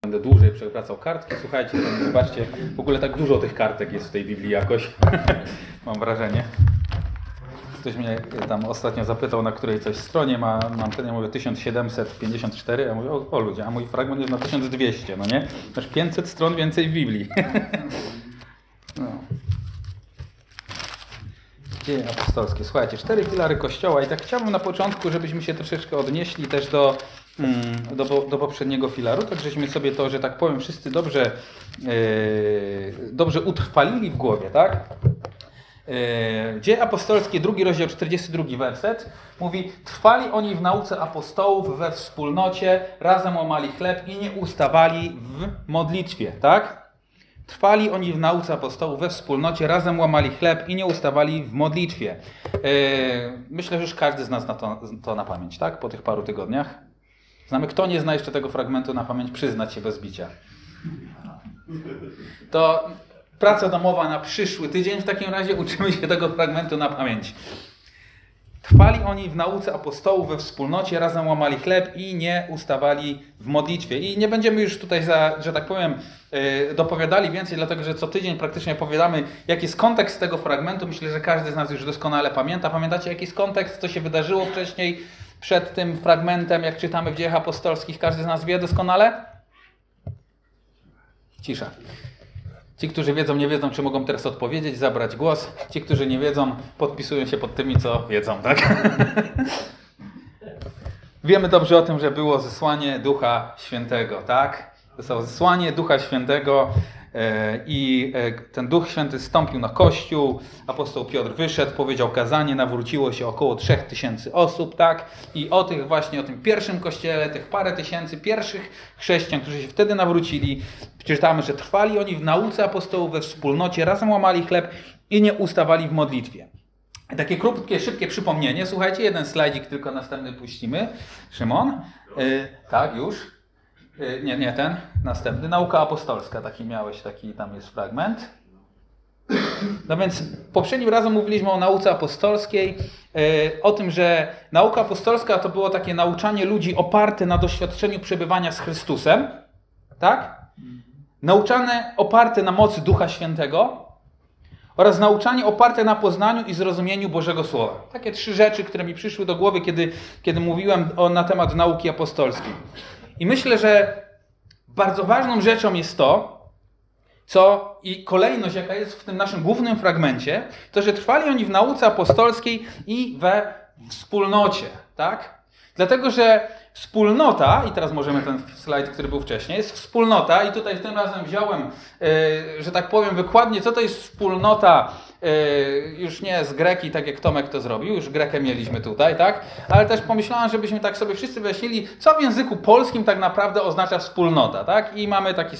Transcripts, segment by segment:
Będę dłużej przewracał kartki. Słuchajcie, zobaczcie, w ogóle tak dużo tych kartek jest w tej Biblii jakoś. Mam wrażenie. Ktoś mnie tam ostatnio zapytał, na której coś stronie mam ten, ja mówię 1754, ja mówię, o ludzie, a mój fragment jest na 1200, no nie? Masz 500 stron więcej w Biblii. No. Dzieje apostolskie. Słuchajcie, 4 filary Kościoła i tak chciałbym na początku, żebyśmy się troszeczkę odnieśli też do poprzedniego filaru, tak żeśmy sobie to, że tak powiem, wszyscy dobrze utrwalili w głowie, tak? Dzieje apostolskie, 2 rozdział, 42 werset, mówi: trwali oni w nauce apostołów, we wspólnocie, razem łamali chleb i nie ustawali w modlitwie, tak? Trwali oni w nauce apostołów, we wspólnocie, razem łamali chleb i nie ustawali w modlitwie. Myślę, że już każdy z nas zna to na pamięć, tak? Po tych paru tygodniach. Znamy, kto nie zna jeszcze tego fragmentu na pamięć, przyznać się bez bicia. To praca domowa na przyszły tydzień, w takim razie uczymy się tego fragmentu na pamięć. Trwali oni w nauce apostołów, we wspólnocie, razem łamali chleb i nie ustawali w modlitwie. I nie będziemy już tutaj, że tak powiem, dopowiadali więcej, dlatego że co tydzień praktycznie opowiadamy, jaki jest kontekst tego fragmentu. Myślę, że każdy z nas już doskonale pamięta. Pamiętacie, jaki jest kontekst, co się wydarzyło wcześniej, przed tym fragmentem, jak czytamy w Dziejach Apostolskich? Każdy z nas wie doskonale? Cisza. Ci, którzy wiedzą, nie wiedzą, czy mogą teraz odpowiedzieć, zabrać głos. Ci, którzy nie wiedzą, podpisują się pod tymi, co wiedzą, tak? Wiemy dobrze o tym, że było zesłanie Ducha Świętego, tak? Zostało zesłanie Ducha Świętego i ten Duch Święty zstąpił na Kościół. Apostoł Piotr wyszedł, powiedział kazanie, nawróciło się około 3000 osób, tak? I o tym pierwszym kościele, tych parę tysięcy pierwszych chrześcijan, którzy się wtedy nawrócili, czytamy, że trwali oni w nauce apostołów, we wspólnocie, razem łamali chleb i nie ustawali w modlitwie. Takie krótkie, szybkie przypomnienie. Słuchajcie, jeden slajdzik tylko następny puścimy. Szymon? Tak, już. Nie ten, następny. Nauka apostolska, taki miałeś, taki tam jest fragment. No więc poprzednim razem mówiliśmy o nauce apostolskiej, o tym, że nauka apostolska to było takie nauczanie ludzi oparte na doświadczeniu przebywania z Chrystusem, tak? Nauczanie oparte na mocy Ducha Świętego oraz nauczanie oparte na poznaniu i zrozumieniu Bożego Słowa. Takie 3 rzeczy, które mi przyszły do głowy, kiedy mówiłem na temat nauki apostolskiej. I myślę, że bardzo ważną rzeczą jest to, i kolejność, jaka jest w tym naszym głównym fragmencie, to, że trwali oni w nauce apostolskiej i we wspólnocie, tak? Dlatego, że wspólnota, i teraz możemy ten slajd, który był wcześniej, jest wspólnota i tutaj tym razem wziąłem, że tak powiem, wykładnie, co to jest wspólnota, już nie z greki, tak jak Tomek to zrobił, już grekę mieliśmy tutaj, tak? Ale też pomyślałem, żebyśmy tak sobie wszyscy wyjaśnili, co w języku polskim tak naprawdę oznacza wspólnota, tak? I mamy taki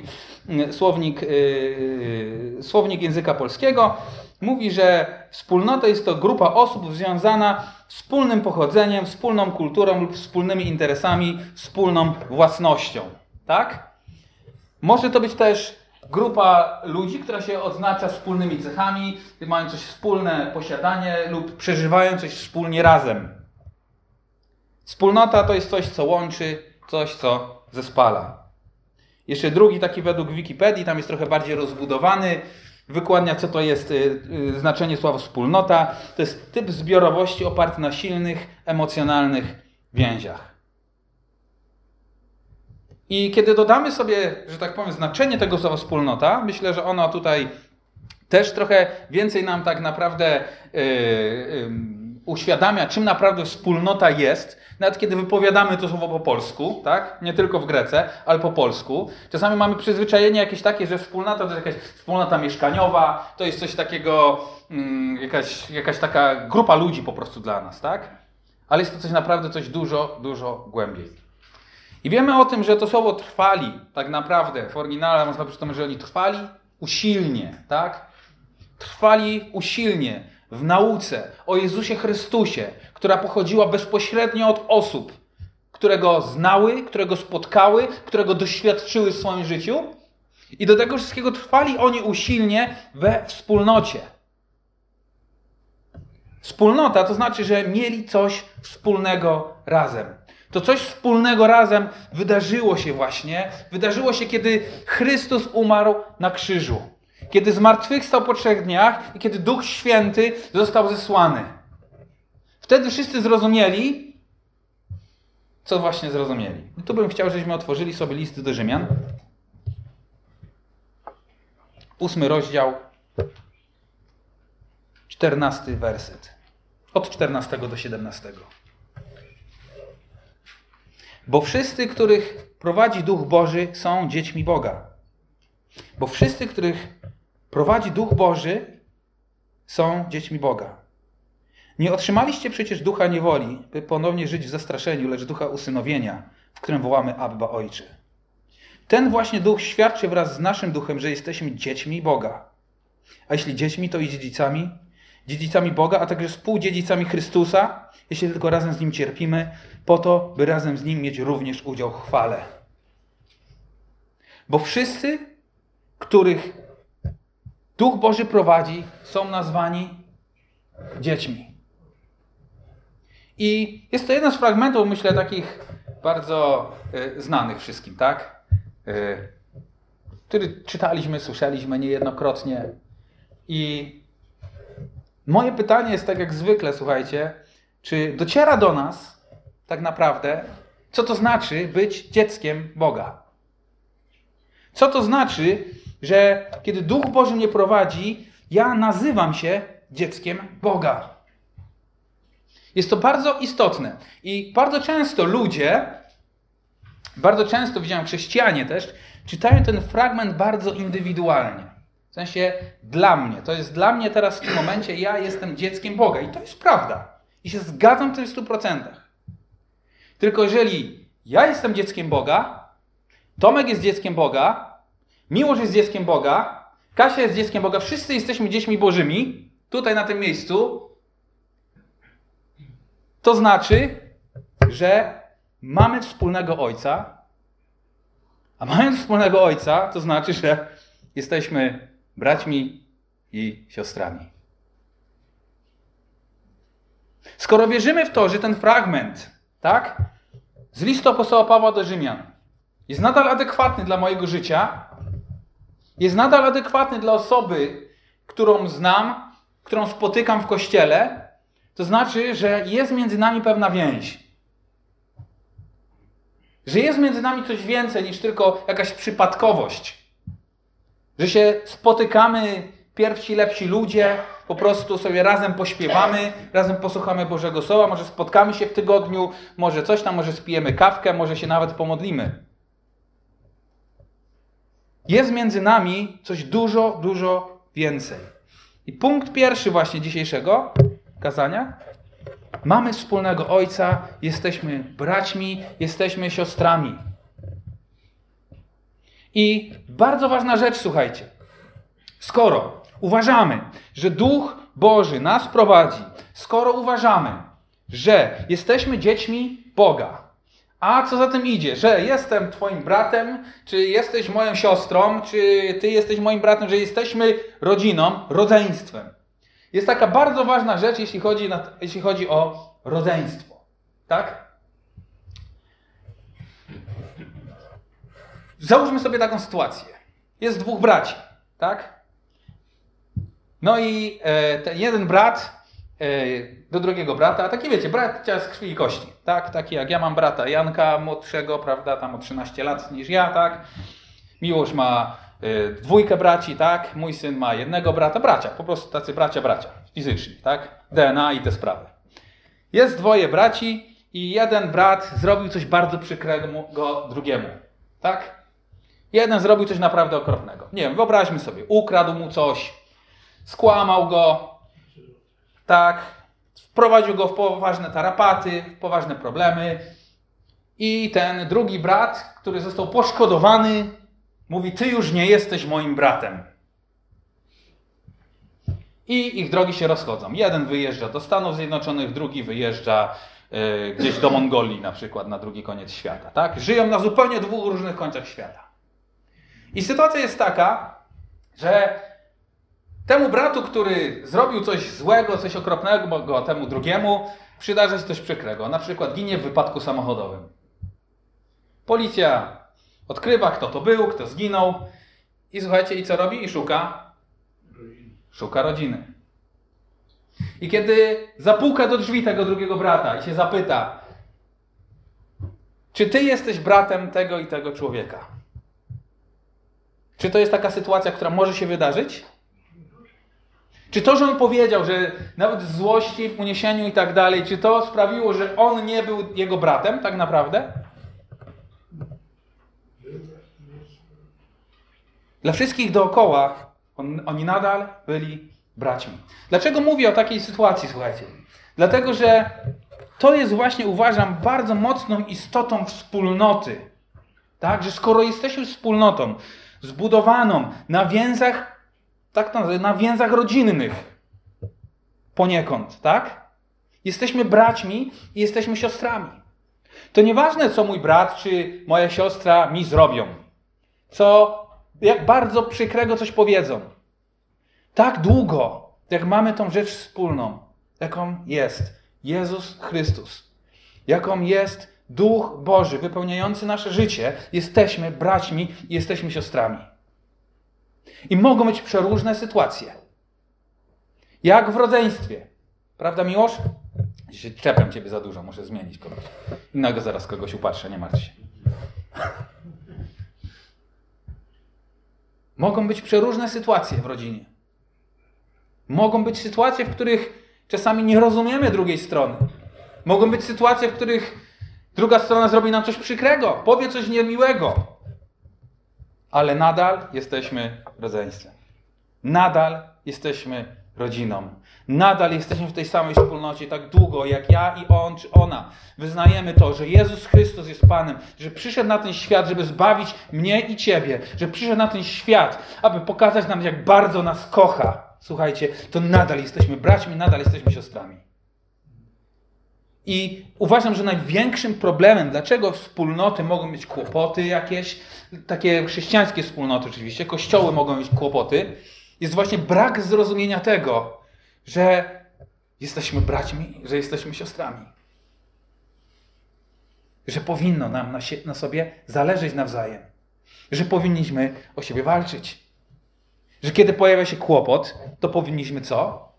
słownik języka polskiego. Mówi, że wspólnota jest to grupa osób związana wspólnym pochodzeniem, wspólną kulturą lub wspólnymi interesami, wspólną własnością, tak? Może to być też grupa ludzi, która się odznacza wspólnymi cechami, mają coś wspólne posiadanie lub przeżywają coś wspólnie razem. Wspólnota to jest coś, co łączy, coś, co zespala. Jeszcze drugi taki według Wikipedii, tam jest trochę bardziej rozbudowany, wykładnia, co to jest znaczenie słowa wspólnota. To jest typ zbiorowości oparty na silnych, emocjonalnych więziach. I kiedy dodamy sobie, że tak powiem, znaczenie tego słowa wspólnota, myślę, że ono tutaj też trochę więcej nam tak naprawdę uświadamia, czym naprawdę wspólnota jest. Nawet kiedy wypowiadamy to słowo po polsku, tak? Nie tylko w grece, ale po polsku. Czasami mamy przyzwyczajenie jakieś takie, że wspólnota to jest jakaś wspólnota mieszkaniowa, to jest coś takiego, jakaś taka grupa ludzi po prostu dla nas, tak? Ale jest to coś naprawdę, coś dużo, dużo głębiej. I wiemy o tym, że to słowo trwali, tak naprawdę w oryginale można przeczytać, że oni trwali usilnie, tak? Trwali usilnie w nauce o Jezusie Chrystusie, która pochodziła bezpośrednio od osób, które Go znały, które Go spotkały, które Go doświadczyły w swoim życiu. I do tego wszystkiego trwali oni usilnie we wspólnocie. Wspólnota to znaczy, że mieli coś wspólnego razem. To coś wspólnego razem wydarzyło się, kiedy Chrystus umarł na krzyżu. Kiedy zmartwychwstał po 3 dniach i kiedy Duch Święty został zesłany. Wtedy wszyscy zrozumieli, co właśnie zrozumieli. I tu bym chciał, żebyśmy otworzyli sobie list do Rzymian. 8 rozdział, 14 werset. Od 14 do 17. Bo wszyscy, których prowadzi Duch Boży, są dziećmi Boga. Bo wszyscy, których prowadzi Duch Boży, są dziećmi Boga. Nie otrzymaliście przecież ducha niewoli, by ponownie żyć w zastraszeniu, lecz ducha usynowienia, w którym wołamy Abba, Ojcze. Ten właśnie duch świadczy wraz z naszym duchem, że jesteśmy dziećmi Boga. A jeśli dziećmi, to i dziedzicami. Dziedzicami Boga, a także współdziedzicami Chrystusa, jeśli tylko razem z Nim cierpimy, po to, by razem z Nim mieć również udział w chwale. Bo wszyscy, których Duch Boży prowadzi, są nazwani dziećmi. I jest to jeden z fragmentów, myślę, takich bardzo znanych wszystkim, tak? Który czytaliśmy, słyszeliśmy niejednokrotnie. I moje pytanie jest tak jak zwykle, słuchajcie, czy dociera do nas tak naprawdę, co to znaczy być dzieckiem Boga? Co to znaczy, że kiedy Duch Boży mnie prowadzi, ja nazywam się dzieckiem Boga? Jest to bardzo istotne. I bardzo często widziałem chrześcijanie też, czytają ten fragment bardzo indywidualnie. W sensie dla mnie. To jest dla mnie teraz w tym momencie, ja jestem dzieckiem Boga. I to jest prawda. I się zgadzam w tym 100%. Tylko jeżeli ja jestem dzieckiem Boga, Tomek jest dzieckiem Boga, Miłosz jest dzieckiem Boga, Kasia jest dzieckiem Boga, wszyscy jesteśmy dziećmi Bożymi, tutaj na tym miejscu, to znaczy, że mamy wspólnego Ojca, a mając wspólnego Ojca, to znaczy, że jesteśmy braćmi i siostrami. Skoro wierzymy w to, że ten fragment, tak, z listu apostoła Pawła do Rzymian jest nadal adekwatny dla mojego życia, jest nadal adekwatny dla osoby, którą znam, którą spotykam w kościele, to znaczy, że jest między nami pewna więź. Że jest między nami coś więcej niż tylko jakaś przypadkowość. Że się spotykamy, pierwsi, lepsi ludzie, po prostu sobie razem pośpiewamy, razem posłuchamy Bożego Słowa, może spotkamy się w tygodniu, może coś tam, może spijemy kawkę, może się nawet pomodlimy. Jest między nami coś dużo, dużo więcej. I punkt pierwszy właśnie dzisiejszego kazania. Mamy wspólnego Ojca, jesteśmy braćmi, jesteśmy siostrami. I bardzo ważna rzecz, słuchajcie. Skoro uważamy, że Duch Boży nas prowadzi, skoro uważamy, że jesteśmy dziećmi Boga, a co za tym idzie, że jestem twoim bratem, czy jesteś moją siostrą, czy ty jesteś moim bratem, że jesteśmy rodziną, rodzeństwem. Jest taka bardzo ważna rzecz, jeśli chodzi o rodzeństwo. Tak? Załóżmy sobie taką sytuację. Jest 2 braci. Tak? No i ten jeden brat do drugiego brata, taki wiecie, bracia z krwi i kości. Tak? Taki jak ja mam brata Janka młodszego, prawda, tam o 13 lat niż ja, tak? Miłosz ma 2 braci, tak? Mój syn ma 1 brata, bracia, po prostu tacy bracia, fizyczni, tak? DNA i te sprawy. Jest 2 braci i jeden brat zrobił coś bardzo przykrego drugiemu, tak? Jeden zrobił coś naprawdę okropnego. Nie wiem, wyobraźmy sobie, ukradł mu coś, skłamał go, tak? Wprowadził go w poważne tarapaty, w poważne problemy i ten drugi brat, który został poszkodowany, mówi, ty już nie jesteś moim bratem. I ich drogi się rozchodzą. Jeden wyjeżdża do Stanów Zjednoczonych, drugi wyjeżdża gdzieś do Mongolii na przykład, na drugi koniec świata. Tak? Żyją na zupełnie 2 różnych końcach świata. I sytuacja jest taka, że temu bratu, który zrobił coś złego, coś okropnego temu drugiemu, przydarza się coś przykrego. Na przykład ginie w wypadku samochodowym. Policja odkrywa, kto to był, kto zginął. I słuchajcie, i co robi? I szuka rodziny. I kiedy zapuka do drzwi tego drugiego brata i się zapyta, czy ty jesteś bratem tego i tego człowieka? Czy to jest taka sytuacja, która może się wydarzyć? Czy to, że on powiedział, że nawet w złości, w uniesieniu i tak dalej, czy to sprawiło, że on nie był jego bratem tak naprawdę? Dla wszystkich dookoła oni nadal byli braćmi. Dlaczego mówię o takiej sytuacji, słuchajcie? Dlatego, że to jest właśnie, uważam, bardzo mocną istotą wspólnoty. Tak? Że skoro jesteśmy wspólnotą zbudowaną na więzach, tak to nazywam, na więzach rodzinnych poniekąd, tak? Jesteśmy braćmi i jesteśmy siostrami. To nieważne, co mój brat czy moja siostra mi zrobią. Jak bardzo przykrego coś powiedzą. Tak długo, jak mamy tą rzecz wspólną, jaką jest Jezus Chrystus, jaką jest Duch Boży wypełniający nasze życie, jesteśmy braćmi i jesteśmy siostrami. I mogą być przeróżne sytuacje. Jak w rodzeństwie. Prawda, Miłosz? Dzisiaj czepiam ciebie za dużo, muszę zmienić kogoś. Innego zaraz kogoś upatrzę, nie martw się. Mogą być przeróżne sytuacje w rodzinie. Mogą być sytuacje, w których czasami nie rozumiemy drugiej strony. Mogą być sytuacje, w których druga strona zrobi nam coś przykrego, powie coś niemiłego. Ale nadal jesteśmy rodzeństwem. Nadal jesteśmy rodziną. Nadal jesteśmy w tej samej wspólnocie tak długo, jak ja i on czy ona. Wyznajemy to, że Jezus Chrystus jest Panem, że przyszedł na ten świat, żeby zbawić mnie i ciebie, że przyszedł na ten świat, aby pokazać nam, jak bardzo nas kocha. Słuchajcie, to nadal jesteśmy braćmi, nadal jesteśmy siostrami. I uważam, że największym problemem, dlaczego wspólnoty mogą mieć kłopoty jakieś, takie chrześcijańskie wspólnoty oczywiście, kościoły mogą mieć kłopoty, jest właśnie brak zrozumienia tego, że jesteśmy braćmi, że jesteśmy siostrami. Że powinno nam na sobie zależeć nawzajem. Że powinniśmy o siebie walczyć. Że kiedy pojawia się kłopot, to powinniśmy co?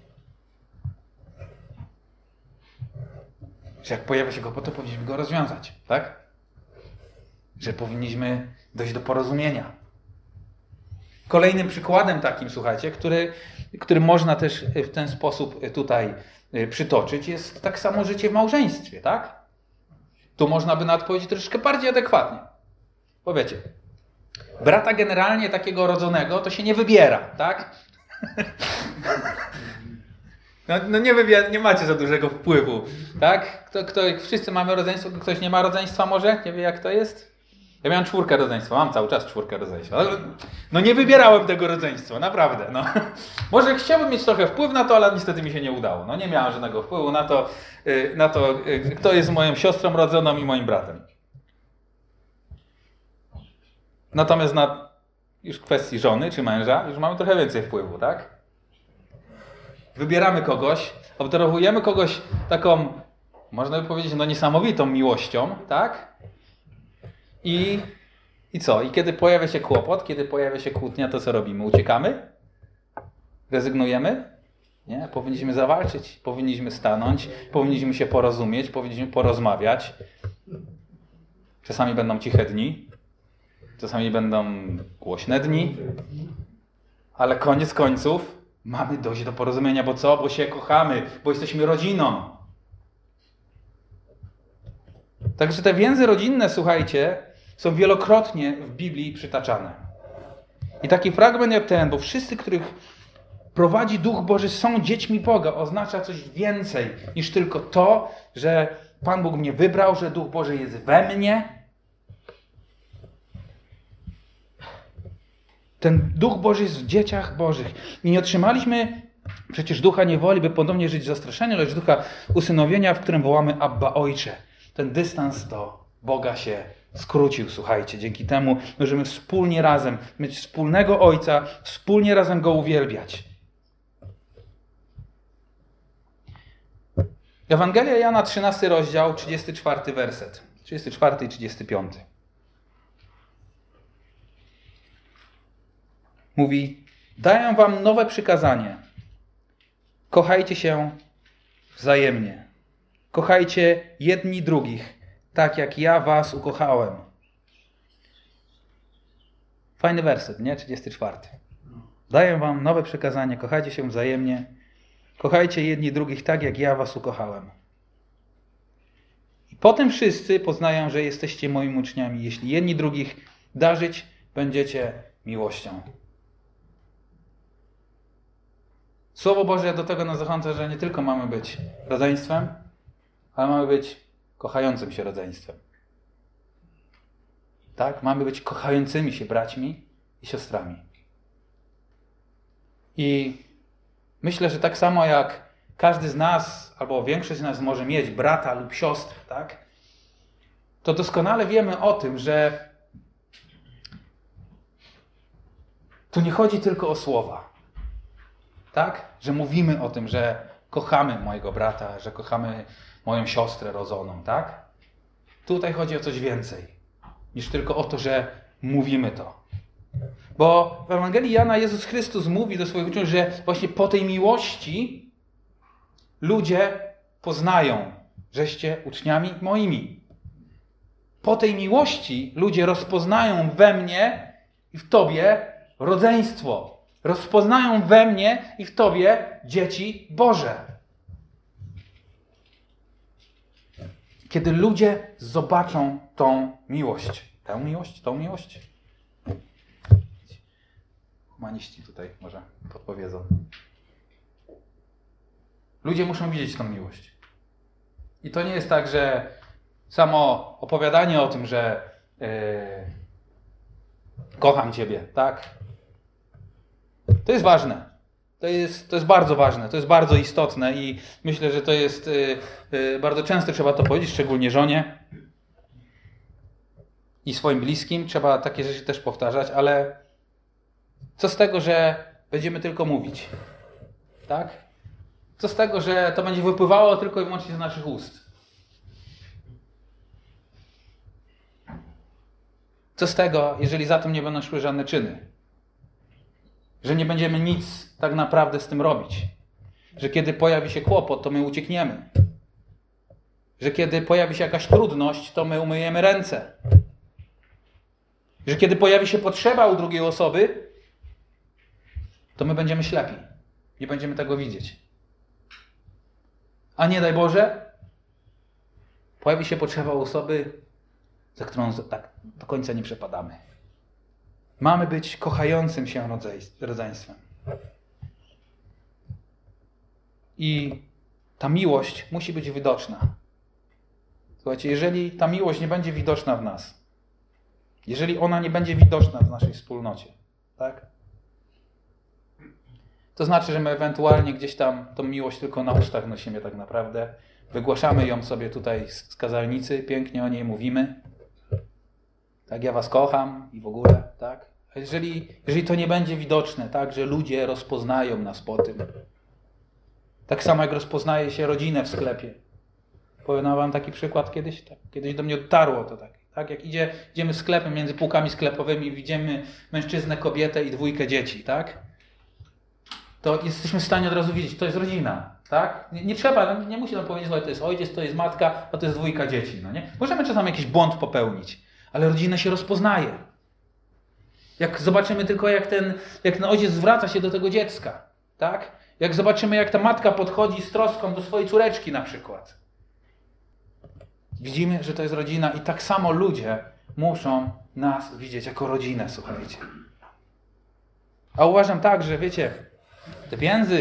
Że jak pojawia się kłopot, to powinniśmy go rozwiązać. Tak? Że powinniśmy dojść do porozumienia. Kolejnym przykładem takim, słuchajcie, który można też w ten sposób tutaj przytoczyć, jest tak samo życie w małżeństwie, tak? Tu można by na to powiedzieć troszkę bardziej adekwatnie. Bo wiecie, brata generalnie takiego rodzonego to się nie wybiera, tak? No nie macie za dużego wpływu, tak? Wszyscy mamy rodzeństwo, ktoś nie ma rodzeństwa może? Nie wie jak to jest? Ja miałem 4 rodzeństwa, mam cały czas 4 rodzeństwa. No nie wybierałem tego rodzeństwa, naprawdę. No. Może chciałbym mieć trochę wpływ na to, ale niestety mi się nie udało. No nie miałem żadnego wpływu na to, kto jest moją siostrą rodzoną i moim bratem. Natomiast na już kwestii żony czy męża już mamy trochę więcej wpływu, tak? Wybieramy kogoś, obdarowujemy kogoś taką, można by powiedzieć, niesamowitą miłością, tak? I co? I kiedy pojawia się kłopot, kiedy pojawia się kłótnia, to co robimy? Uciekamy? Rezygnujemy? Nie, powinniśmy zawalczyć, powinniśmy stanąć, powinniśmy się porozumieć, powinniśmy porozmawiać. Czasami będą ciche dni, czasami będą głośne dni, ale koniec końców mamy dojść do porozumienia, bo co? Bo się kochamy, bo jesteśmy rodziną. Także te więzy rodzinne, słuchajcie, są wielokrotnie w Biblii przytaczane. I taki fragment jak ten, bo wszyscy, których prowadzi Duch Boży, są dziećmi Boga, oznacza coś więcej niż tylko to, że Pan Bóg mnie wybrał, że Duch Boży jest we mnie. Ten Duch Boży jest w dzieciach Bożych. I nie otrzymaliśmy przecież ducha niewoli, by ponownie żyć w zastraszeniu, lecz ducha usynowienia, w którym wołamy Abba Ojcze. Ten dystans do Boga się skrócił, słuchajcie. Dzięki temu możemy wspólnie razem mieć wspólnego Ojca, wspólnie razem Go uwielbiać. Ewangelia Jana, 13 rozdział, 34 werset. 34 i 35. Mówi: daję wam nowe przykazanie. Kochajcie się wzajemnie. Kochajcie jedni drugich, tak jak ja was ukochałem. Fajny werset, nie? 34. Daję wam nowe przykazanie. Kochajcie się wzajemnie. Kochajcie jedni drugich, tak jak ja was ukochałem. I potem wszyscy poznają, że jesteście moimi uczniami, jeśli jedni drugich darzyć będziecie miłością. Słowo Boże do tego nas zachęca, że nie tylko mamy być rodzeństwem, ale mamy być kochającym się rodzeństwem. Tak? Mamy być kochającymi się braćmi i siostrami. I myślę, że tak samo jak każdy z nas, albo większość z nas może mieć brata lub siostrę, tak? To doskonale wiemy o tym, że tu nie chodzi tylko o słowa. Tak? Że mówimy o tym, że kochamy mojego brata, że kochamy moją siostrę rodzoną, tak? Tutaj chodzi o coś więcej niż tylko o to, że mówimy to. Bo w Ewangelii Jana Jezus Chrystus mówi do swoich uczniów, że właśnie po tej miłości ludzie poznają, żeście uczniami moimi. Po tej miłości ludzie rozpoznają we mnie i w tobie rodzeństwo. Rozpoznają we mnie i w tobie dzieci Boże. Kiedy ludzie zobaczą tą miłość. Tą miłość. Humaniści tutaj może podpowiedzą. Ludzie muszą widzieć tą miłość. I to nie jest tak, że samo opowiadanie o tym, że kocham Ciebie, tak? To jest ważne. To jest bardzo ważne, to jest bardzo istotne i myślę, że to jest bardzo często trzeba to powiedzieć, szczególnie żonie i swoim bliskim. Trzeba takie rzeczy też powtarzać, ale co z tego, że będziemy tylko mówić? Tak? Co z tego, że to będzie wypływało tylko i wyłącznie z naszych ust? Co z tego, jeżeli za tym nie będą szły żadne czyny? Że nie będziemy nic tak naprawdę z tym robić. Że kiedy pojawi się kłopot, to my uciekniemy. Że kiedy pojawi się jakaś trudność, to my umyjemy ręce. Że kiedy pojawi się potrzeba u drugiej osoby, to my będziemy ślepi. Nie będziemy tego widzieć. A nie daj Boże, pojawi się potrzeba u osoby, za którą tak do końca nie przepadamy. Mamy być kochającym się rodzeństwem. I ta miłość musi być widoczna. Słuchajcie, jeżeli ta miłość nie będzie widoczna w nas, jeżeli ona nie będzie widoczna w naszej wspólnocie, tak? To znaczy, że my ewentualnie gdzieś tam tą miłość tylko na ustach nosimy tak naprawdę. Wygłaszamy ją sobie tutaj z kazalnicy, pięknie o niej mówimy. Tak, ja was kocham i w ogóle, tak? A jeżeli to nie będzie widoczne, tak, że ludzie rozpoznają nas po tym. Tak samo jak rozpoznaje się rodzinę w sklepie. Powiem wam taki przykład kiedyś, tak, kiedyś do mnie dotarło to tak, jak idziemy sklepem między półkami sklepowymi, widzimy mężczyznę, kobietę i 2 dzieci, tak? To jesteśmy w stanie od razu widzieć, to jest rodzina, tak? Nie trzeba, nie musi nam powiedzieć, że to jest ojciec, to jest matka, a to jest 2 dzieci, no nie? Możemy czasami jakiś błąd popełnić, ale rodzina się rozpoznaje. Jak zobaczymy tylko, jak ten ojciec zwraca się do tego dziecka, tak? Jak zobaczymy, jak ta matka podchodzi z troską do swojej córeczki na przykład. Widzimy, że to jest rodzina i tak samo ludzie muszą nas widzieć jako rodzinę, słuchajcie. A uważam tak, że wiecie, te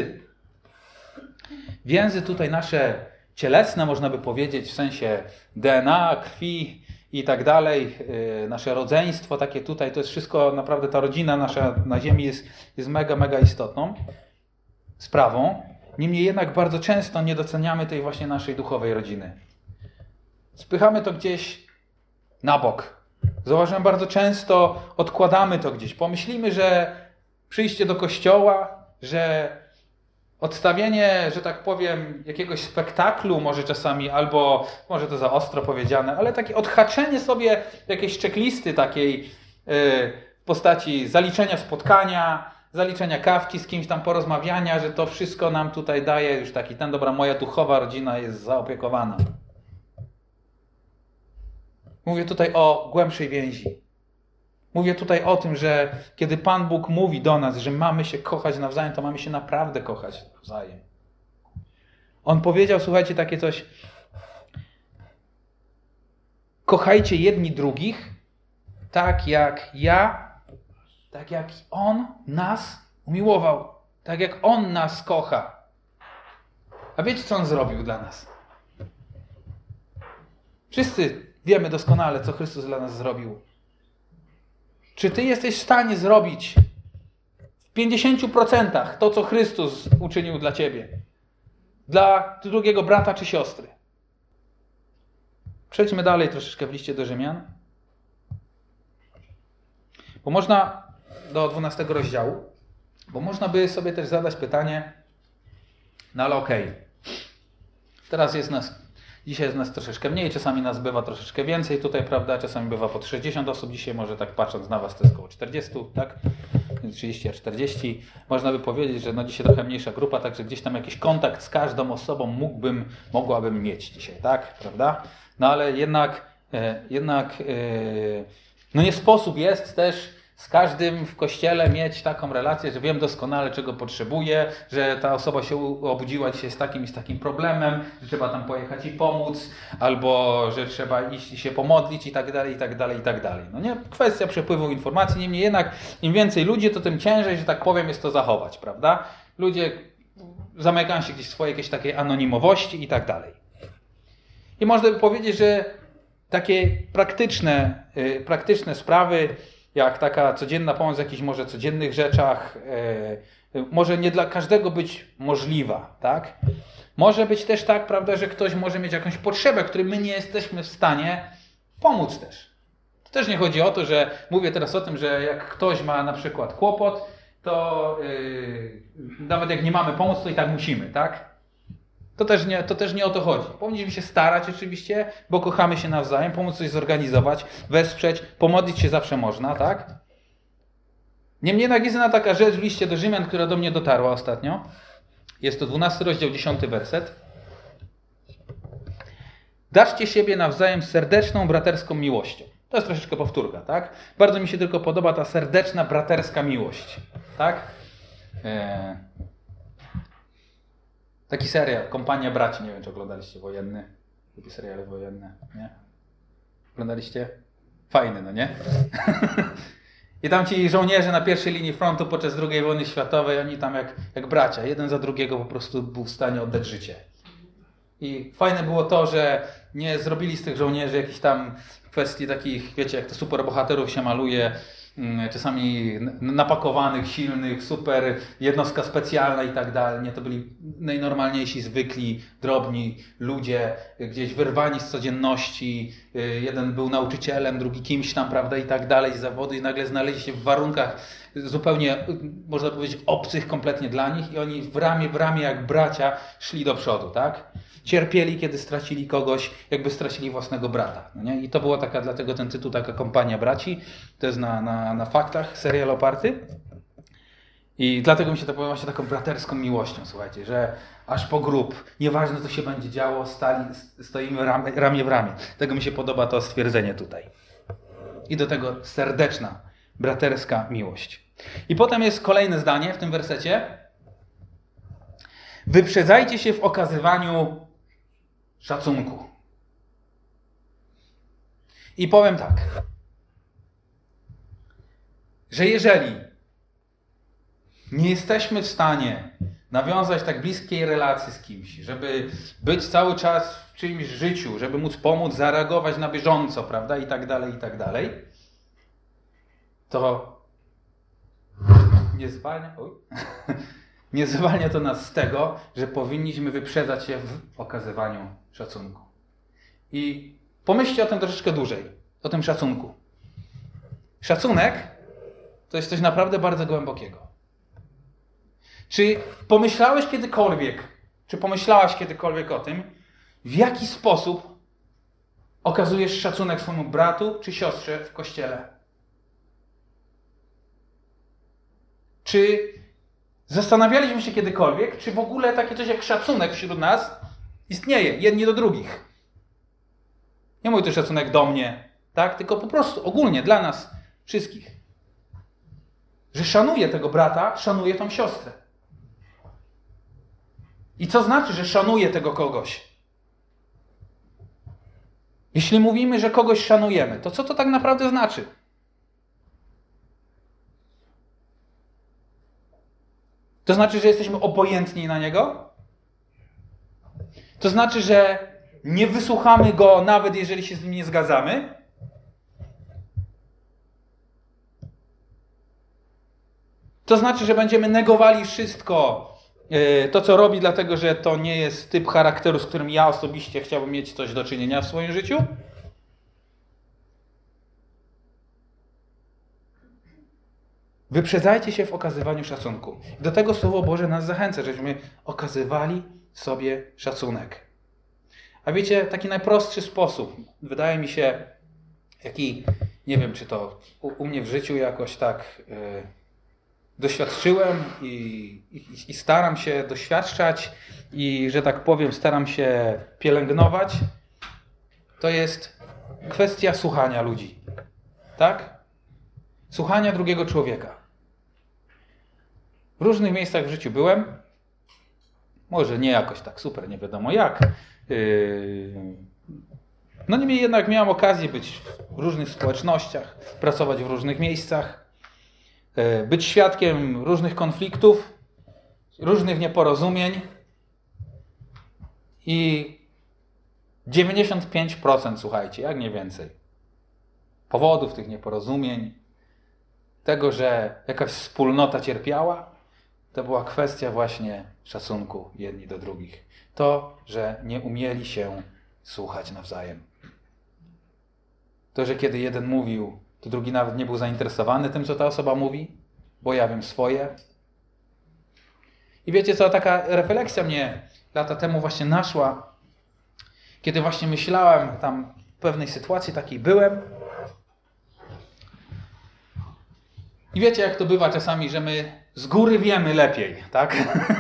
więzy tutaj nasze cielesne, można by powiedzieć, w sensie DNA, krwi i tak dalej, nasze rodzeństwo takie tutaj, to jest wszystko, naprawdę ta rodzina nasza na ziemi jest mega, mega istotną sprawą. Niemniej jednak bardzo często nie doceniamy tej właśnie naszej duchowej rodziny. Spychamy to gdzieś na bok. Zauważyłem, bardzo często odkładamy to gdzieś. Pomyślimy, że przyjście do kościoła, że odstawienie, że tak powiem, jakiegoś spektaklu może czasami, albo może to za ostro powiedziane, ale takie odhaczenie sobie jakiejś checklisty takiej w postaci zaliczenia spotkania, zaliczenia kawki z kimś tam, porozmawiania, że to wszystko nam tutaj daje już taki ten, dobra, moja duchowa rodzina jest zaopiekowana. Mówię tutaj o głębszej więzi. Mówię tutaj o tym, że kiedy Pan Bóg mówi do nas, że mamy się kochać nawzajem, to mamy się naprawdę kochać nawzajem. On powiedział, słuchajcie, takie coś: kochajcie jedni drugich, tak jak On nas umiłował, tak jak On nas kocha. A wiecie, co On zrobił dla nas? Wszyscy wiemy doskonale, co Chrystus dla nas zrobił. Czy ty jesteś w stanie zrobić w 50% to, co Chrystus uczynił dla ciebie? Dla drugiego brata czy siostry? Przejdźmy dalej troszeczkę w liście do Rzymian. Bo można, do 12 rozdziału, bo można by sobie też zadać pytanie, no ale okej, teraz jest nas, dzisiaj jest nas troszeczkę mniej, czasami nas bywa troszeczkę więcej tutaj, prawda, czasami bywa po 60 osób, dzisiaj może tak patrząc na was to jest około 40, tak, 30 a 40, można by powiedzieć, że no dzisiaj trochę mniejsza grupa, także gdzieś tam jakiś kontakt z każdą osobą mogłabym mieć dzisiaj, tak, prawda, no ale jednak no nie sposób jest też z każdym w kościele mieć taką relację, że wiem doskonale, czego potrzebuję, że ta osoba się obudziła dzisiaj z takim i z takim problemem, że trzeba tam pojechać i pomóc, albo że trzeba iść i się pomodlić i tak dalej, i tak dalej, i tak dalej. No nie? Kwestia przepływu informacji, niemniej jednak im więcej ludzi, to tym ciężej, że tak powiem, jest to zachować, prawda? Ludzie zamykają się gdzieś w swojej jakiejś takiej anonimowości i tak dalej. I można by powiedzieć, że takie praktyczne sprawy, jak taka codzienna pomoc w jakichś może codziennych rzeczach, może nie dla każdego być możliwa, tak? Może być też tak, prawda, że ktoś może mieć jakąś potrzebę, której my nie jesteśmy w stanie pomóc też. To też nie chodzi o to, że mówię teraz o tym, że jak ktoś ma na przykład kłopot, to nawet jak nie mamy pomóc, to i tak musimy, tak? To też nie o to chodzi. Powinniśmy się starać oczywiście, bo kochamy się nawzajem, pomóc coś zorganizować, wesprzeć, pomodlić się zawsze można, tak? Niemniej jednak jest jedna taka rzecz w liście do Rzymian, która do mnie dotarła ostatnio. Jest to 12 rozdział, 10 werset. Darzcie siebie nawzajem serdeczną, braterską miłością. To jest troszeczkę powtórka, tak? Bardzo mi się tylko podoba ta serdeczna, braterska miłość, tak? Taki serial, Kompania Braci, nie wiem, czy oglądaliście, wojenny. Lubię seriale wojenne, nie? Oglądaliście? Fajny, no nie? I tam ci żołnierze na pierwszej linii frontu podczas II wojny światowej, oni tam jak bracia, jeden za drugiego po prostu był w stanie oddać życie. I fajne było to, że nie zrobili z tych żołnierzy jakichś tam kwestii takich, wiecie, jak to superbohaterów się maluje, czasami napakowanych, silnych, super, jednostka specjalna i tak dalej. Nie, to byli najnormalniejsi, zwykli, drobni ludzie, gdzieś wyrwani z codzienności. Jeden był nauczycielem, drugi kimś tam, prawda, i tak dalej, z zawodu i nagle znaleźli się w warunkach zupełnie, można powiedzieć, obcych kompletnie dla nich i oni w ramię jak bracia szli do przodu, tak? Cierpieli, kiedy stracili kogoś, jakby stracili własnego brata. No nie? I to była taka, dlatego ten tytuł, taka Kompania Braci. To jest na faktach serial oparty. I dlatego mi się to podoba właśnie taką braterską miłością, słuchajcie, że aż po grób, nieważne co się będzie działo, stoimy ramię w ramię. Tego mi się podoba to stwierdzenie tutaj. I do tego serdeczna, braterska miłość. I potem jest kolejne zdanie w tym wersecie. Wyprzedzajcie się w okazywaniu szacunku. I powiem tak, że jeżeli nie jesteśmy w stanie nawiązać tak bliskiej relacji z kimś, żeby być cały czas w czyimś życiu, żeby móc pomóc, zareagować na bieżąco, prawda, i tak dalej, to nie zwalnia to nas z tego, że powinniśmy wyprzedzać się w okazywaniu szacunku. I pomyślcie o tym troszeczkę dłużej, o tym szacunku. Szacunek to jest coś naprawdę bardzo głębokiego. Czy pomyślałeś kiedykolwiek, czy pomyślałaś kiedykolwiek o tym, w jaki sposób okazujesz szacunek swojemu bratu czy siostrze w kościele? Czy zastanawialiśmy się kiedykolwiek, czy w ogóle takie coś jak szacunek wśród nas istnieje, jedni do drugich? Nie mówię tu szacunek do mnie, tak? Tylko po prostu ogólnie dla nas wszystkich. Że szanuję tego brata, szanuję tą siostrę. I co znaczy, że szanuję tego kogoś? Jeśli mówimy, że kogoś szanujemy, to co to tak naprawdę znaczy? To znaczy, że jesteśmy obojętni na niego? To znaczy, że nie wysłuchamy go, nawet jeżeli się z nim nie zgadzamy? To znaczy, że będziemy negowali wszystko, to co robi, dlatego że to nie jest typ charakteru, z którym ja osobiście chciałbym mieć coś do czynienia w swoim życiu? Wyprzedzajcie się w okazywaniu szacunku. Do tego Słowo Boże nas zachęca, żebyśmy okazywali sobie szacunek. A wiecie, taki najprostszy sposób, wydaje mi się, jaki, nie wiem, czy to u mnie w życiu jakoś tak doświadczyłem i staram się doświadczać i, że tak powiem, staram się pielęgnować, to jest kwestia słuchania ludzi. Tak? Słuchania drugiego człowieka. W różnych miejscach w życiu byłem. Może nie jakoś tak super, nie wiadomo jak. No niemniej jednak miałem okazję być w różnych społecznościach, pracować w różnych miejscach, być świadkiem różnych konfliktów, różnych nieporozumień i 95%, słuchajcie, jak nie więcej, powodów tych nieporozumień, tego, że jakaś wspólnota cierpiała, to była kwestia właśnie szacunku jedni do drugich. To, że nie umieli się słuchać nawzajem. To, że kiedy jeden mówił, to drugi nawet nie był zainteresowany tym, co ta osoba mówi, bo ja wiem swoje. I wiecie co, taka refleksja mnie lata temu właśnie naszła, kiedy właśnie myślałem tam w pewnej sytuacji takiej byłem. I wiecie, jak to bywa czasami, że my z góry wiemy lepiej, tak?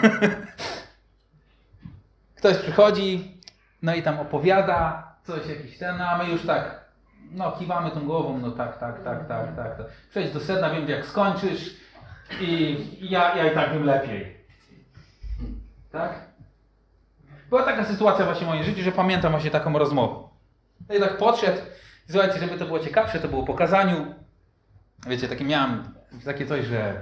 Ktoś przychodzi, no i tam opowiada coś jakiś ten, a my już tak, no kiwamy tą głową, no tak. Przejdź do sedna, wiem jak skończysz i ja i tak wiem lepiej. Tak? Była taka sytuacja właśnie w moim życiu, że pamiętam właśnie taką rozmowę. No i tak podszedł, słuchajcie, żeby to było ciekawsze, to było po kazaniu. Wiecie, takie miałem takie coś, że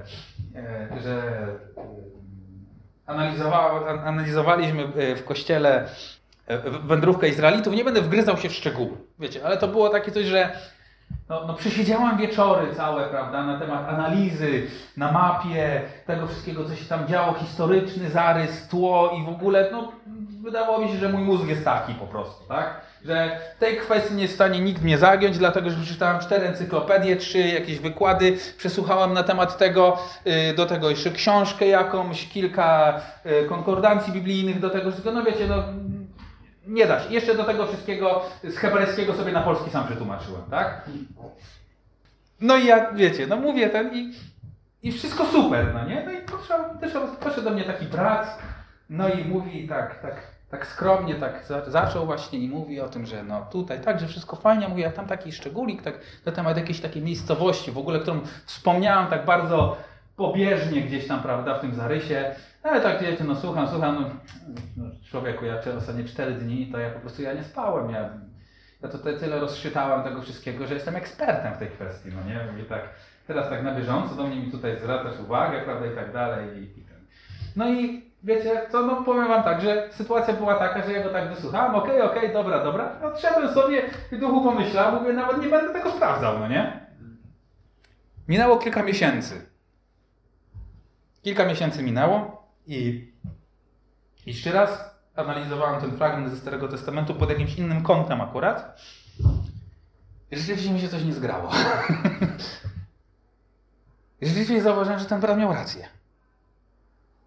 analizowaliśmy w kościele wędrówkę Izraelitów. Nie będę wgryzał się w szczegóły, wiecie, ale to było takie coś, że no przesiedziałam wieczory całe, prawda, na temat analizy, na mapie tego wszystkiego, co się tam działo, historyczny zarys, tło i w ogóle, no wydawało mi się, że mój mózg jest taki po prostu, tak? Że w tej kwestii nie jest w stanie nikt mnie zagiąć, dlatego że przeczytałem 4 encyklopedie, 3 jakieś wykłady, przesłuchałem na temat tego, do tego jeszcze książkę jakąś, kilka konkordancji biblijnych do tego wszystkiego, no wiecie, no nie da się. Jeszcze do tego wszystkiego z hebrajskiego sobie na polski sam przetłumaczyłem, tak? No i ja, wiecie, no mówię ten i wszystko super, no nie? No i podszedł do mnie taki brat, no i mówi tak skromnie, tak zaczął właśnie i mówi o tym, że no tutaj tak, że wszystko fajnie, mówi, a tam taki szczególik, tak na temat jakiejś takiej miejscowości, w ogóle, którą wspomniałem tak bardzo pobieżnie gdzieś tam, prawda, w tym zarysie. Ale tak, wiecie, no słucham, no człowieku, ja ostatnie 4 dni, to ja po prostu nie spałem, ja tutaj tyle rozczytałem tego wszystkiego, że jestem ekspertem w tej kwestii, no nie? Mówię tak, teraz tak na bieżąco do mnie mi tutaj zwracasz uwagę, prawda, i tak dalej. No i wiecie, to no powiem wam tak, że sytuacja była taka, że ja go tak wysłuchałem, okej, dobra, odszedłem sobie i duchu pomyślałem, mówię, nawet nie będę tego sprawdzał, no nie? Minęło kilka miesięcy. Kilka miesięcy minęło i jeszcze raz analizowałem ten fragment ze Starego Testamentu pod jakimś innym kątem akurat. I rzeczywiście mi się coś nie zgrało. I rzeczywiście zauważyłem, że ten brat miał rację.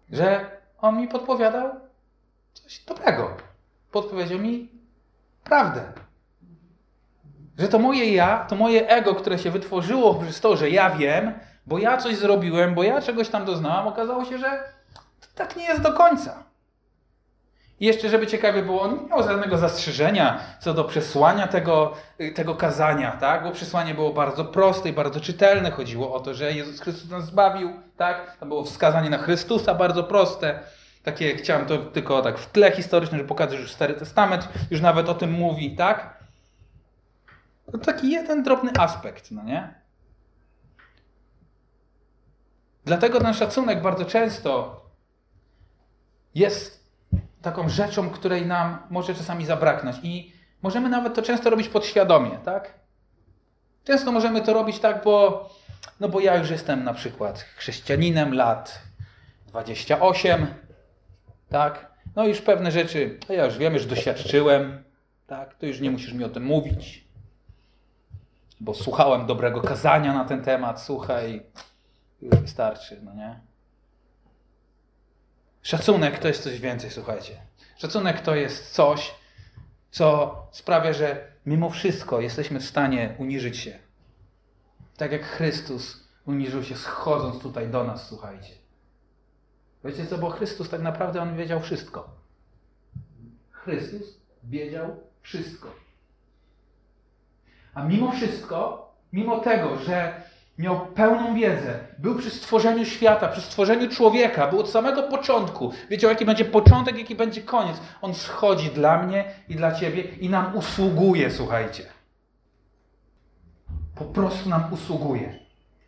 że on mi podpowiadał coś dobrego. Podpowiedział mi prawdę. Że to moje ja, to moje ego, które się wytworzyło przez to, że ja wiem, bo ja coś zrobiłem, bo ja czegoś tam doznałam, okazało się, że to tak nie jest do końca. I jeszcze, żeby ciekawie było, on nie miał żadnego zastrzeżenia co do przesłania tego kazania, tak? Bo przesłanie było bardzo proste i bardzo czytelne. Chodziło o to, że Jezus Chrystus nas zbawił, tak? To było wskazanie na Chrystusa, bardzo proste. Takie, chciałem to tylko tak w tle historycznym, żeby pokazać, że już Stary Testament już nawet o tym mówi, tak? To taki jeden drobny aspekt, no nie? Dlatego ten szacunek bardzo często jest taką rzeczą, której nam może czasami zabraknąć. I możemy nawet to często robić podświadomie, tak? Często możemy to robić tak, bo ja już jestem na przykład chrześcijaninem lat 28, tak? No już pewne rzeczy, ja już wiem, już doświadczyłem, tak? To już nie musisz mi o tym mówić, bo słuchałem dobrego kazania na ten temat, słuchaj, już wystarczy, no nie? Szacunek to jest coś więcej, słuchajcie. Szacunek to jest coś, co sprawia, że mimo wszystko jesteśmy w stanie uniżyć się. Tak jak Chrystus uniżył się, schodząc tutaj do nas, słuchajcie. Wiecie co, bo Chrystus tak naprawdę On wiedział wszystko. Chrystus wiedział wszystko. A mimo wszystko, mimo tego, że miał pełną wiedzę, był przy stworzeniu świata, przy stworzeniu człowieka, był od samego początku, wiedział jaki będzie początek, jaki będzie koniec. On schodzi dla mnie i dla ciebie i nam usługuje, słuchajcie. Po prostu nam usługuje.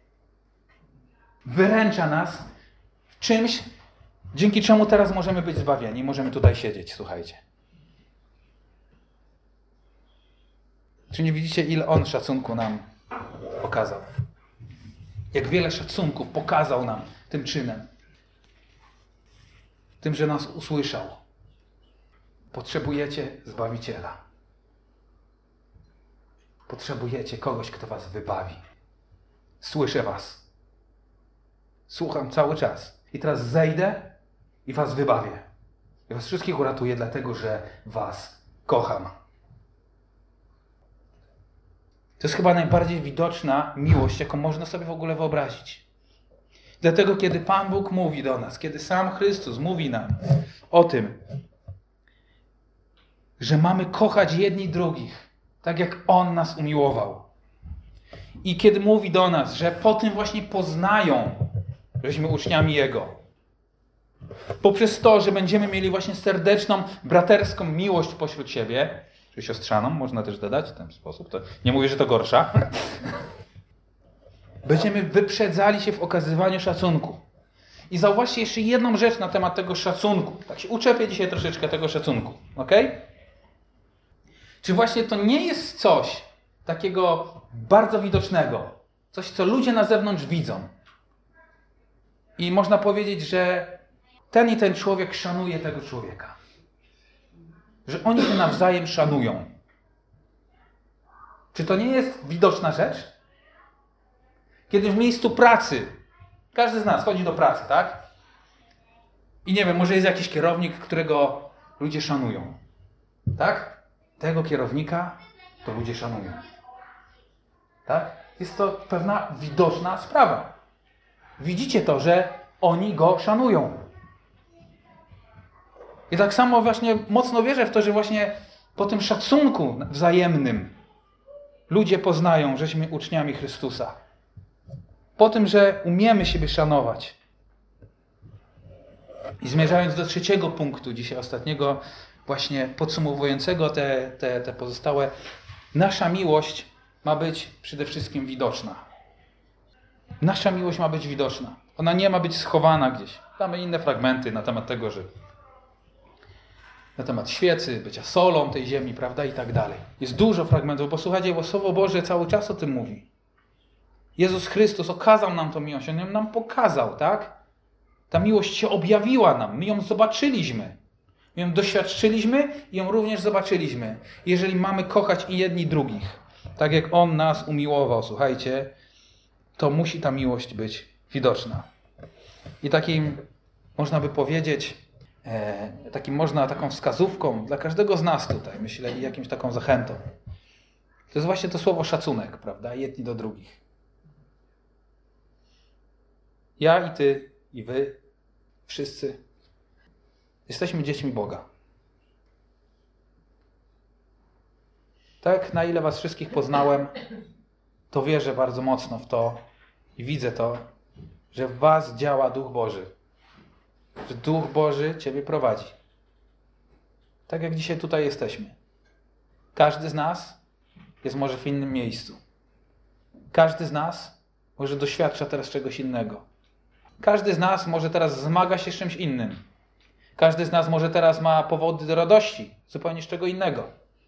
Wyręcza nas w czymś, dzięki czemu teraz możemy być zbawieni, możemy tutaj siedzieć, słuchajcie. Czy nie widzicie, ile On szacunku nam okazał? Jak wiele szacunku pokazał nam tym czynem. Tym, że nas usłyszał. Potrzebujecie Zbawiciela. Potrzebujecie kogoś, kto was wybawi. Słyszę was. Słucham cały czas. I teraz zejdę i was wybawię. I was wszystkich uratuję, dlatego że was kocham. To jest chyba najbardziej widoczna miłość, jaką można sobie w ogóle wyobrazić. Dlatego, kiedy Pan Bóg mówi do nas, kiedy sam Chrystus mówi nam o tym, że mamy kochać jedni drugich, tak jak On nas umiłował. I kiedy mówi do nas, że po tym właśnie poznają, żeśmy uczniami Jego. Poprzez to, że będziemy mieli właśnie serdeczną, braterską miłość pośród siebie, czy siostrzaną, można też dodać w ten sposób. To nie mówię, że to gorsza. Będziemy wyprzedzali się w okazywaniu szacunku. I zauważcie jeszcze jedną rzecz na temat tego szacunku. Tak się uczepię dzisiaj troszeczkę tego szacunku. Ok? Czy właśnie to nie jest coś takiego bardzo widocznego? Coś, co ludzie na zewnątrz widzą. I można powiedzieć, że ten i ten człowiek szanuje tego człowieka. Że oni się nawzajem szanują. Czy to nie jest widoczna rzecz? Kiedy w miejscu pracy, każdy z nas chodzi do pracy, tak? I nie wiem, może jest jakiś kierownik, którego ludzie szanują. Tak? Tego kierownika to ludzie szanują. Tak? Jest to pewna widoczna sprawa. Widzicie to, że oni go szanują. I tak samo właśnie mocno wierzę w to, że właśnie po tym szacunku wzajemnym ludzie poznają, żeśmy uczniami Chrystusa. Po tym, że umiemy siebie szanować. I zmierzając do trzeciego punktu, dzisiaj ostatniego, właśnie podsumowującego te pozostałe, nasza miłość ma być przede wszystkim widoczna. Nasza miłość ma być widoczna. Ona nie ma być schowana gdzieś. Mamy inne fragmenty na temat tego, że na temat świecy, bycia solą tej ziemi, prawda, i tak dalej. Jest dużo fragmentów, bo słuchajcie, bo Słowo Boże cały czas o tym mówi. Jezus Chrystus okazał nam tą miłość, On nam pokazał, tak? Ta miłość się objawiła nam, my ją zobaczyliśmy. My ją doświadczyliśmy i ją również zobaczyliśmy. Jeżeli mamy kochać i jedni drugich, tak jak On nas umiłował, słuchajcie, to musi ta miłość być widoczna. I takim, można by powiedzieć, taką wskazówką dla każdego z nas tutaj, myślę, i jakimś taką zachętą. To jest właśnie to słowo szacunek, prawda? Jedni do drugich. Ja i ty, i wy, wszyscy jesteśmy dziećmi Boga. Tak, na ile was wszystkich poznałem, to wierzę bardzo mocno w to i widzę to, że w was działa Duch Boży. Że Duch Boży ciebie prowadzi. Tak jak dzisiaj tutaj jesteśmy. Każdy z nas jest może w innym miejscu. Każdy z nas może doświadcza teraz czegoś innego. Każdy z nas może teraz zmaga się z czymś innym. Każdy z nas może teraz ma powody do radości, zupełnie z czego innego.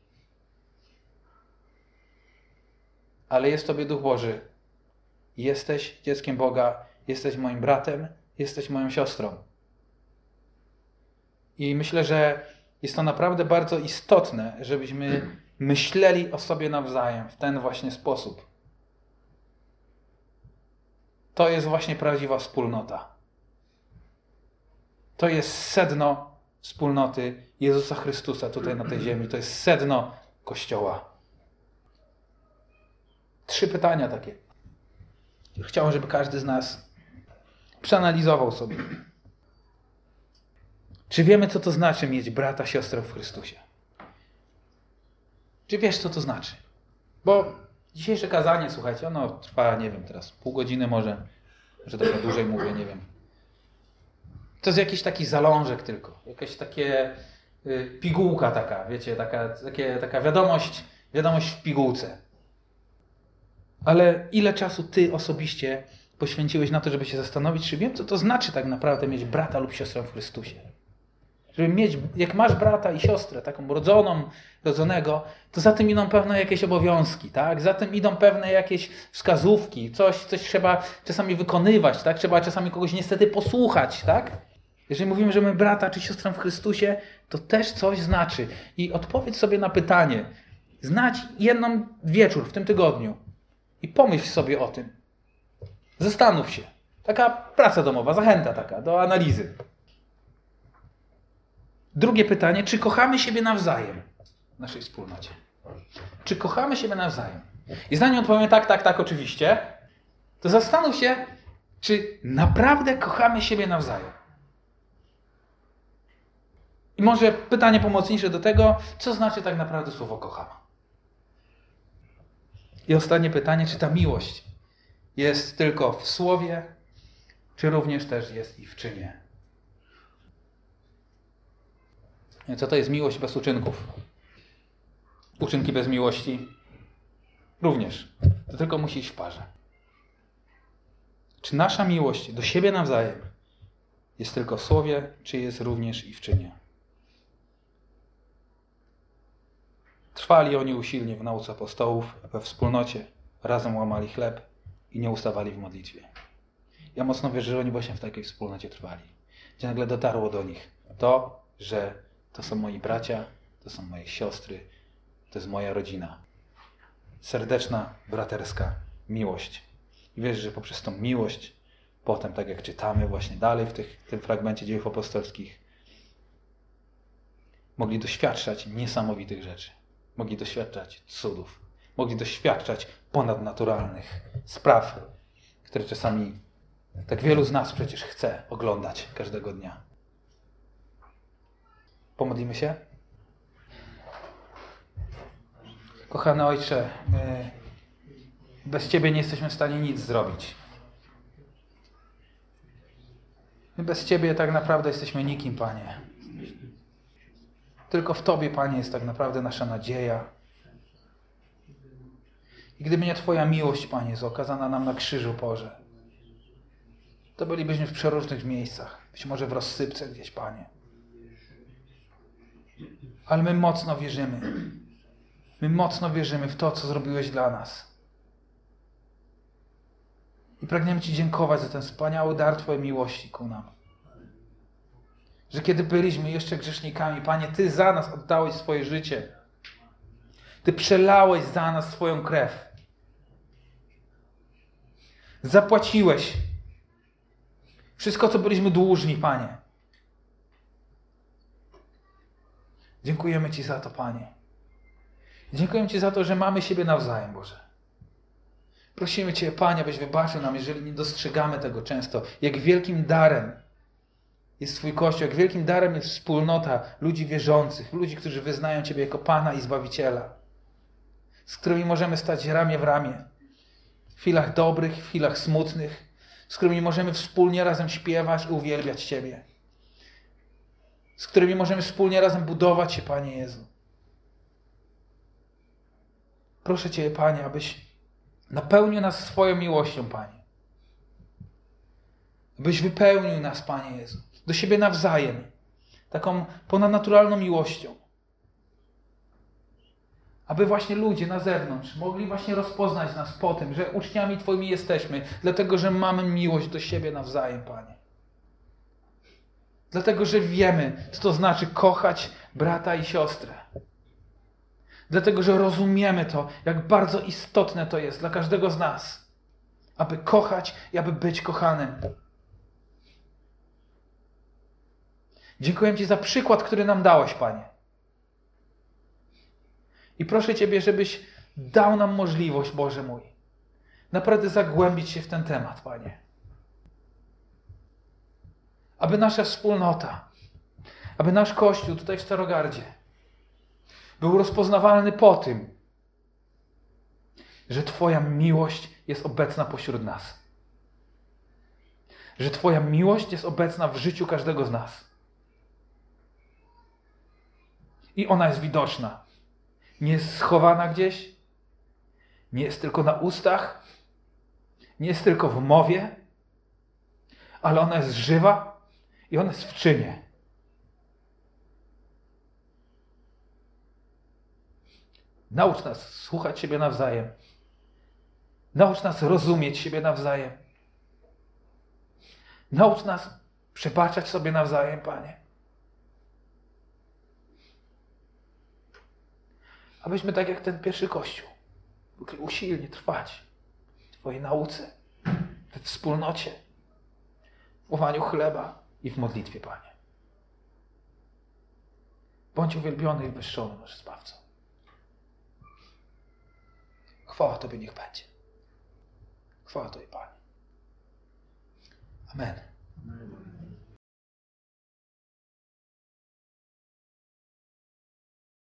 Ale jest w tobie Duch Boży. Jesteś dzieckiem Boga, jesteś moim bratem, jesteś moją siostrą. I myślę, że jest to naprawdę bardzo istotne, żebyśmy myśleli o sobie nawzajem w ten właśnie sposób. To jest właśnie prawdziwa wspólnota. To jest sedno wspólnoty Jezusa Chrystusa tutaj na tej ziemi. To jest sedno Kościoła. 3 pytania takie. Chciałem, żeby każdy z nas przeanalizował sobie. Czy wiemy, co to znaczy mieć brata, siostrę w Chrystusie? Czy wiesz, co to znaczy? Bo dzisiejsze kazanie, słuchajcie, ono trwa, nie wiem, teraz pół godziny może trochę dłużej mówię, nie wiem. To jest jakiś taki zalążek tylko, jakaś takie pigułka taka, wiecie, taka wiadomość w pigułce. Ale ile czasu ty osobiście poświęciłeś na to, żeby się zastanowić, czy wiem, co to znaczy tak naprawdę mieć brata lub siostrę w Chrystusie? Żeby mieć, jak masz brata i siostrę, taką rodzonego, to za tym idą pewne jakieś obowiązki, tak? Za tym idą pewne jakieś wskazówki, coś trzeba czasami wykonywać, tak? Trzeba czasami kogoś niestety posłuchać, tak? Jeżeli mówimy, że my brata czy siostrę w Chrystusie, to też coś znaczy. I odpowiedz sobie na pytanie, znać jedną wieczór w tym tygodniu i pomyśl sobie o tym. Zastanów się. Taka praca domowa, zachęta taka do analizy. Drugie pytanie, czy kochamy siebie nawzajem w naszej wspólnocie? Czy kochamy siebie nawzajem? I zanim odpowiemy tak, oczywiście, to zastanów się, czy naprawdę kochamy siebie nawzajem. I może pytanie pomocnicze do tego, co znaczy tak naprawdę słowo kocham? I ostatnie pytanie, czy ta miłość jest tylko w słowie, czy również też jest i w czynie? Co to jest miłość bez uczynków? Uczynki bez miłości również. To tylko musi iść w parze. Czy nasza miłość do siebie nawzajem jest tylko w słowie, czy jest również i w czynie? Trwali oni usilnie w nauce apostołów, we wspólnocie, razem łamali chleb i nie ustawali w modlitwie. Ja mocno wierzę, że oni właśnie w takiej wspólnocie trwali. Gdzie nagle dotarło do nich to, że to są moi bracia, to są moje siostry, to jest moja rodzina. Serdeczna, braterska miłość. I wiesz, że poprzez tą miłość, potem, tak jak czytamy właśnie dalej w tym fragmencie Dziejów Apostolskich, mogli doświadczać niesamowitych rzeczy. Mogli doświadczać cudów. Mogli doświadczać ponadnaturalnych spraw, które czasami tak wielu z nas przecież chce oglądać każdego dnia. Pomodlimy się? Kochany Ojcze, bez Ciebie nie jesteśmy w stanie nic zrobić. My bez Ciebie tak naprawdę jesteśmy nikim, Panie. Tylko w Tobie, Panie, jest tak naprawdę nasza nadzieja. I gdyby nie Twoja miłość, Panie, jest okazana nam na krzyżu, Boże, to bylibyśmy w przeróżnych miejscach. Być może w rozsypce gdzieś, Panie. Ale my mocno wierzymy. My mocno wierzymy w to, co zrobiłeś dla nas. I pragniemy Ci dziękować za ten wspaniały dar Twojej miłości ku nam. Że kiedy byliśmy jeszcze grzesznikami, Panie, Ty za nas oddałeś swoje życie. Ty przelałeś za nas swoją krew. Zapłaciłeś Wszystko, co byliśmy dłużni, Panie. Dziękujemy Ci za to, Panie. Dziękujemy Ci za to, że mamy siebie nawzajem, Boże. Prosimy Cię, Panie, abyś wybaczył nam, jeżeli nie dostrzegamy tego często, jak wielkim darem jest Twój Kościół, jak wielkim darem jest wspólnota ludzi wierzących, ludzi, którzy wyznają Ciebie jako Pana i Zbawiciela, z którymi możemy stać ramię w ramię, w chwilach dobrych, w chwilach smutnych, z którymi możemy wspólnie razem śpiewać i uwielbiać Ciebie, z którymi możemy wspólnie razem budować się, Panie Jezu. Proszę Cię, Panie, abyś napełnił nas swoją miłością, Panie. Abyś wypełnił nas, Panie Jezu, do siebie nawzajem, taką ponadnaturalną miłością. Aby właśnie ludzie na zewnątrz mogli właśnie rozpoznać nas po tym, że uczniami Twoimi jesteśmy, dlatego, że mamy miłość do siebie nawzajem, Panie. Dlatego, że wiemy, co to znaczy kochać brata i siostrę. Dlatego, że rozumiemy to, jak bardzo istotne to jest dla każdego z nas, aby kochać i aby być kochanym. Dziękuję Ci za przykład, który nam dałeś, Panie. I proszę Ciebie, żebyś dał nam możliwość, Boże mój, naprawdę zagłębić się w ten temat, Panie. Aby nasza wspólnota, aby nasz Kościół tutaj w Starogardzie był rozpoznawalny po tym, że Twoja miłość jest obecna pośród nas. Że Twoja miłość jest obecna w życiu każdego z nas. I ona jest widoczna. Nie jest schowana gdzieś, nie jest tylko na ustach, nie jest tylko w mowie, ale ona jest żywa i ona jest w czynie. Naucz nas słuchać siebie nawzajem. Naucz nas rozumieć siebie nawzajem. Naucz nas przebaczać sobie nawzajem, Panie. Abyśmy tak jak ten pierwszy Kościół mogli usilnie trwać w Twojej nauce, we wspólnocie, w łamaniu chleba i w modlitwie, Panie. Bądź uwielbiony i wywyższony, nasz Zbawco. Chwała Tobie niech będzie. Chwała Tobie, Panie. Amen.